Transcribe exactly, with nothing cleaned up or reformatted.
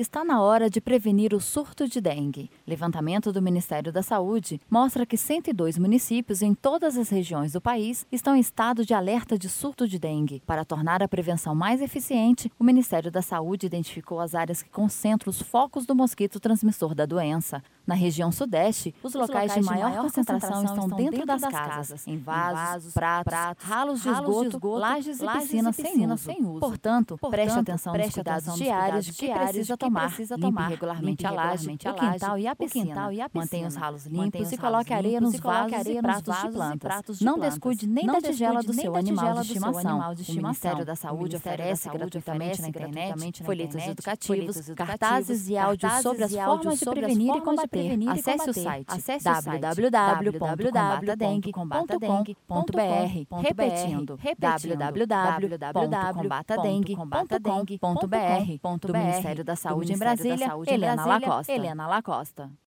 Está na hora de prevenir o surto de dengue. Levantamento do Ministério da Saúde mostra que cento e dois municípios em todas as regiões do país estão em estado de alerta de surto de dengue. Para tornar a prevenção mais eficiente, o Ministério da Saúde identificou as áreas que concentram os focos do mosquito transmissor da doença. Na região sudeste, os, os locais, locais de maior, maior concentração, concentração estão dentro, dentro das, das casas, casas, em vasos, vasos pratos, pratos, ralos de esgoto, de esgoto lajes e piscinas, e piscinas sem, sem uso. Portanto, Portanto preste atenção preste nos cuidados atenção diários de que precisa tomar. Precisa tomar. Limpe regularmente, limpe regularmente a laje, o quintal e a piscina. Mantenha os ralos limpos e coloque areia nos vasos e pratos de plantas. Não descuide nem da tigela do seu animal de estimação. O Ministério da Saúde oferece gratuitamente na internet folhetos educativos, cartazes e áudios sobre as formas de prevenir e combater. Acesse o site w w w ponto combata dengue ponto com ponto b r. Repetindo, w w w ponto combata dengue ponto com ponto b r. Do Ministério da Saúde em Brasília, Helena Lacosta.